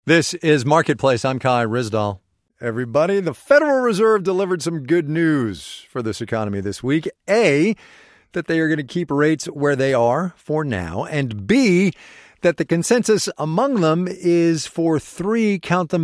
This is Marketplace. I'm Kai Ryssdal. Everybody, the Federal Reserve delivered some good news for this economy this week. A, that they are going to keep rates where they are for now. And B, that the consensus among them is for three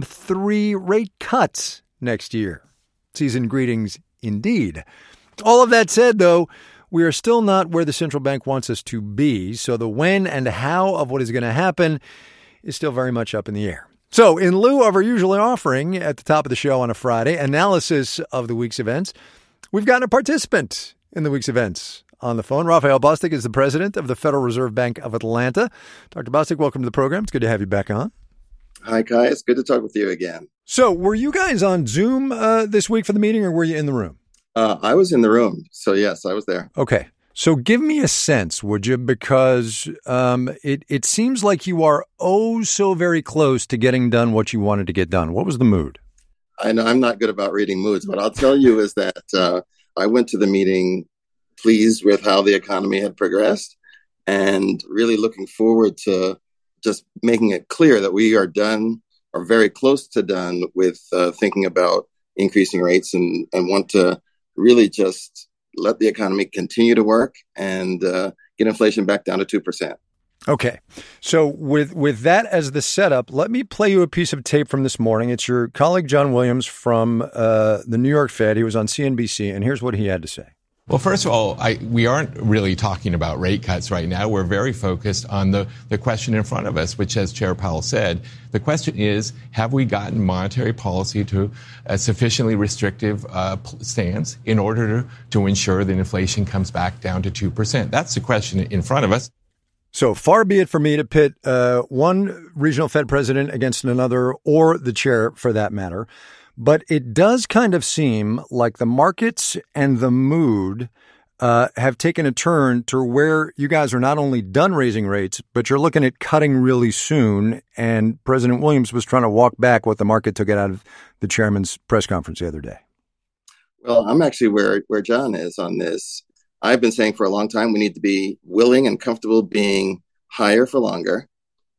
rate cuts next year. Season greetings indeed. All of that said, though, we are still not where the central bank wants us to be. So the when and how of what is going to happen is still very much up in the air. So in lieu of our usual offering at the top of the show on a Friday, analysis of the week's events, we've gotten a participant in the week's events on the phone. Raphael Bostic is the president of the Federal Reserve Bank of Atlanta. Dr. Bostic, welcome to the program. It's good to have you back on. Hi, Kai. It's good to talk with you again. So were you guys on Zoom this week for the meeting, or were you in the room? I was in the room. So, yes, I was there. Okay. So give me a sense, would you? Because it seems like you are so very close to getting done what you wanted to get done. What was the mood? I know I'm not good about reading moods. What I'll tell you is that I went to the meeting pleased with how the economy had progressed and really looking forward to just making it clear that we are done or very close to done with thinking about increasing rates and want to really just let the economy continue to work and get inflation back down to 2%. Okay. So with that as the setup, let me play you a piece of tape from this morning. It's your colleague, John Williams, from the New York Fed. He was on CNBC, and here's what he had to say. Well, first of all, we aren't really talking about rate cuts right now. We're very focused on the question in front of us, which, as Chair Powell said, the question is, have we gotten monetary policy to a sufficiently restrictive stance in order to ensure that inflation comes back down to 2%? That's the question in front of us. So far be it for me to pit one regional Fed president against another, or the chair for that matter. But it does kind of seem like the markets and the mood have taken a turn to where you guys are not only done raising rates, but you're looking at cutting really soon. And President Williams was trying to walk back what the market took it out of the chairman's press conference the other day. Well, I'm actually where John is on this. I've been saying for a long time we need to be willing and comfortable being higher for longer.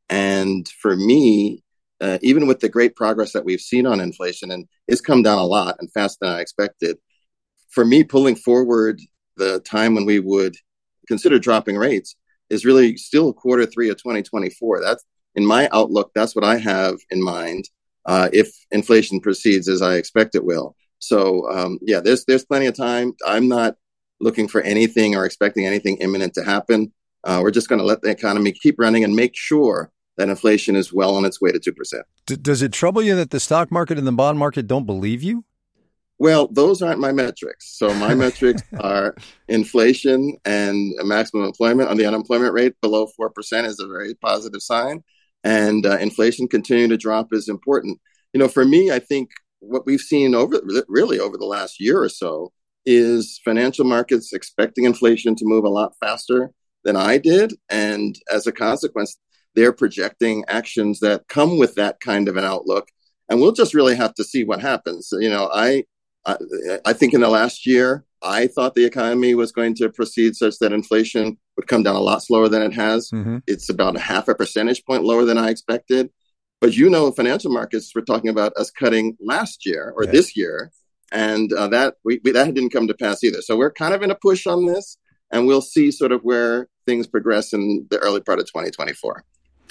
And for me, even with the great progress that we've seen on inflation, and it's come down a lot and faster than I expected, for me, pulling forward the time when we would consider dropping rates is really still Q3 of 2024. That's in my outlook. That's what I have in mind if inflation proceeds as I expect it will. So, there's plenty of time. I'm not looking for anything or expecting anything imminent to happen. We're just going to let the economy keep running and make sure that inflation is well on its way to 2%. Does it trouble you that the stock market and the bond market don't believe you? Well, those aren't my metrics. So my metrics are inflation and maximum employment. On the unemployment rate below 4% is a very positive sign. And inflation continuing to drop is important. You know, for me, I think what we've seen over the last year or so is financial markets expecting inflation to move a lot faster than I did. And as a consequence, they're projecting actions that come with that kind of an outlook. And we'll just really have to see what happens. You know, I think in the last year, I thought the economy was going to proceed such that inflation would come down a lot slower than it has. Mm-hmm. It's about a 0.5 percentage point lower than I expected. But, financial markets, we're talking about us cutting last year or this year. And that didn't come to pass either. So we're kind of in a push on this, and we'll see sort of where things progress in the early part of 2024.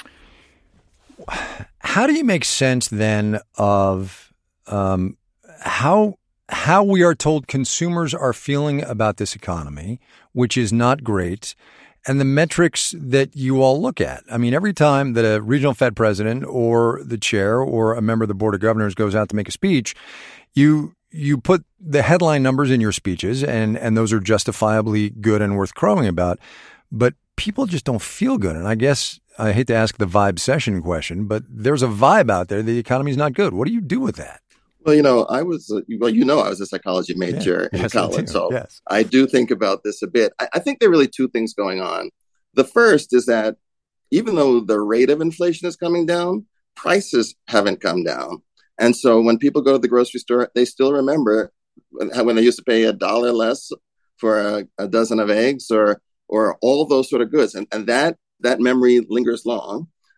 How do you make sense then of how we are told consumers are feeling about this economy, which is not great, and the metrics that you all look at? I mean, every time that a regional Fed president or the chair or a member of the board of governors goes out to make a speech, you put the headline numbers in your speeches, and those are justifiably good and worth crowing about. But people just don't feel good. And I guess I hate to ask the vibe session question, but there's a vibe out there. The economy's not good. What do you do with that? Well, I was a psychology major in college. So I do think about this a bit. I think there are really two things going on. The first is that even though the rate of inflation is coming down, prices haven't come down. And so when people go to the grocery store, they still remember when they used to pay $1 less for a dozen of eggs or all those sort of goods. And that memory lingers long.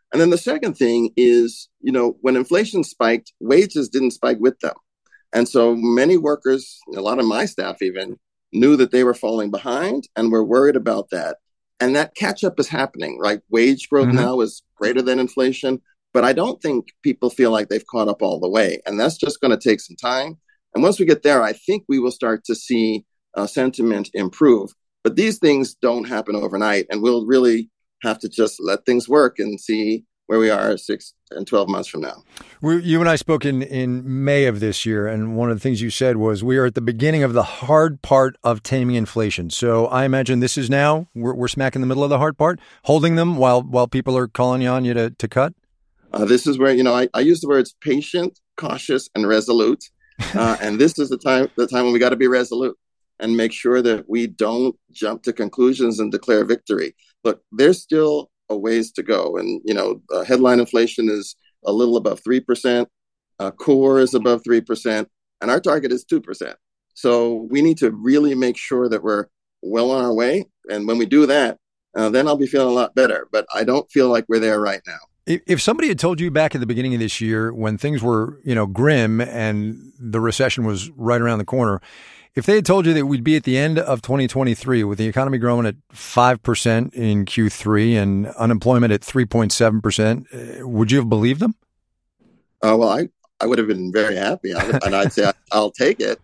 And then the second thing is, when inflation spiked, wages didn't spike with them. And so many workers, a lot of my staff even, knew that they were falling behind and were worried about that. And that catch up is happening, right? Wage growth now is greater than inflation, but I don't think people feel like they've caught up all the way. And that's just going to take some time. And once we get there, I think we will start to see sentiment improve. But these things don't happen overnight, and we'll really have to just let things work and see where we are 6 and 12 months from now. You and I spoke in May of this year, and one of the things you said was we are at the beginning of the hard part of taming inflation. So I imagine this is now, we're smack in the middle of the hard part, holding them while people are calling on you to cut? This is where, I use the words patient, cautious, and resolute. And this is the time when we got to be resolute and make sure that we don't jump to conclusions and declare victory. Look, there's still a ways to go. And, headline inflation is a little above 3%. Core is above 3%. And our target is 2%. So we need to really make sure that we're well on our way. And when we do that, then I'll be feeling a lot better. But I don't feel like we're there right now. If somebody had told you back at the beginning of this year when things were, grim and the recession was right around the corner, if they had told you that we'd be at the end of 2023 with the economy growing at 5% in Q3 and unemployment at 3.7%, would you have believed them? Well, I would have been very happy, and I'd say I'll take it.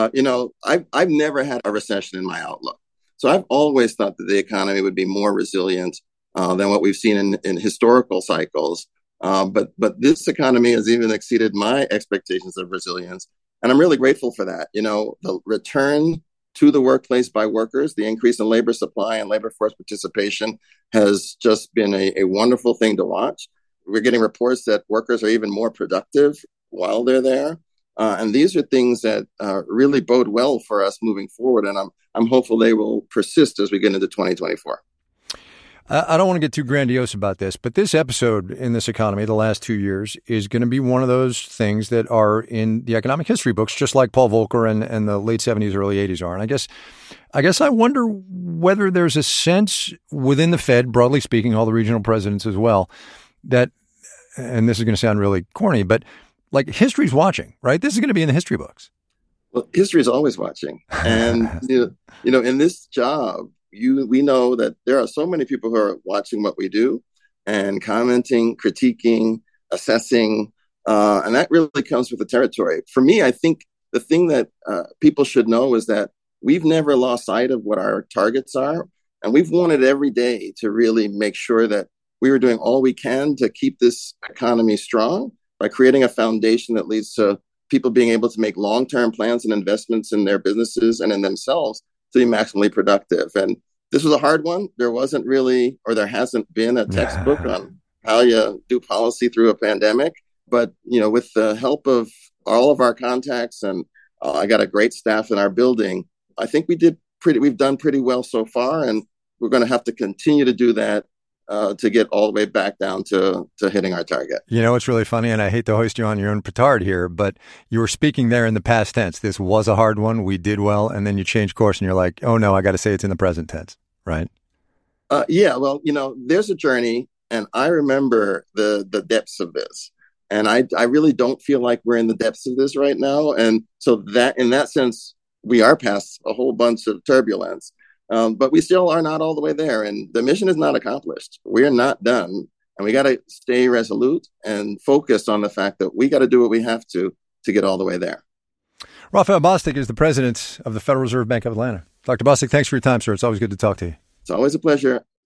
I've never had a recession in my outlook. So I've always thought that the economy would be more resilient than what we've seen in historical cycles. But this economy has even exceeded my expectations of resilience. And I'm really grateful for that. The return to the workplace by workers, the increase in labor supply and labor force participation has just been a wonderful thing to watch. We're getting reports that workers are even more productive while they're there. And these are things that really bode well for us moving forward. And I'm hopeful they will persist as we get into 2024. I don't want to get too grandiose about this, but this episode in this economy, the last 2 years, is going to be one of those things that are in the economic history books, just like Paul Volcker and the late 70s, early 80s are. And I guess I wonder whether there's a sense within the Fed, broadly speaking, all the regional presidents as well, that, and this is going to sound really corny, but like history's watching, right? This is going to be in the history books. Well, history is always watching. And, in this job, we know that there are so many people who are watching what we do and commenting, critiquing, assessing, and that really comes with the territory. For me, I think the thing that people should know is that we've never lost sight of what our targets are, and we've wanted every day to really make sure that we were doing all we can to keep this economy strong by creating a foundation that leads to people being able to make long-term plans and investments in their businesses and in themselves to be maximally productive. And this was a hard one. There wasn't really, or there hasn't been a textbook on how you do policy through a pandemic. But, with the help of all of our contacts, and I got a great staff in our building, I think we've done pretty well so far. And we're going to have to continue to do that to get all the way back down to hitting our target. It's really funny, and I hate to hoist you on your own petard here, but you were speaking there in the past tense. This was a hard one. We did well. And then you changed course and you're like, oh no, I got to say it's in the present tense, right? Yeah, well, there's a journey, and I remember the depths of this. And I really don't feel like we're in the depths of this right now. And so that, in that sense, we are past a whole bunch of turbulence. But we still are not all the way there, and the mission is not accomplished. We're not done, and we got to stay resolute and focused on the fact that we got to do what we have to get all the way there. Raphael Bostic is the president of the Federal Reserve Bank of Atlanta. Dr. Bostic, thanks for your time, sir. It's always good to talk to you. It's always a pleasure.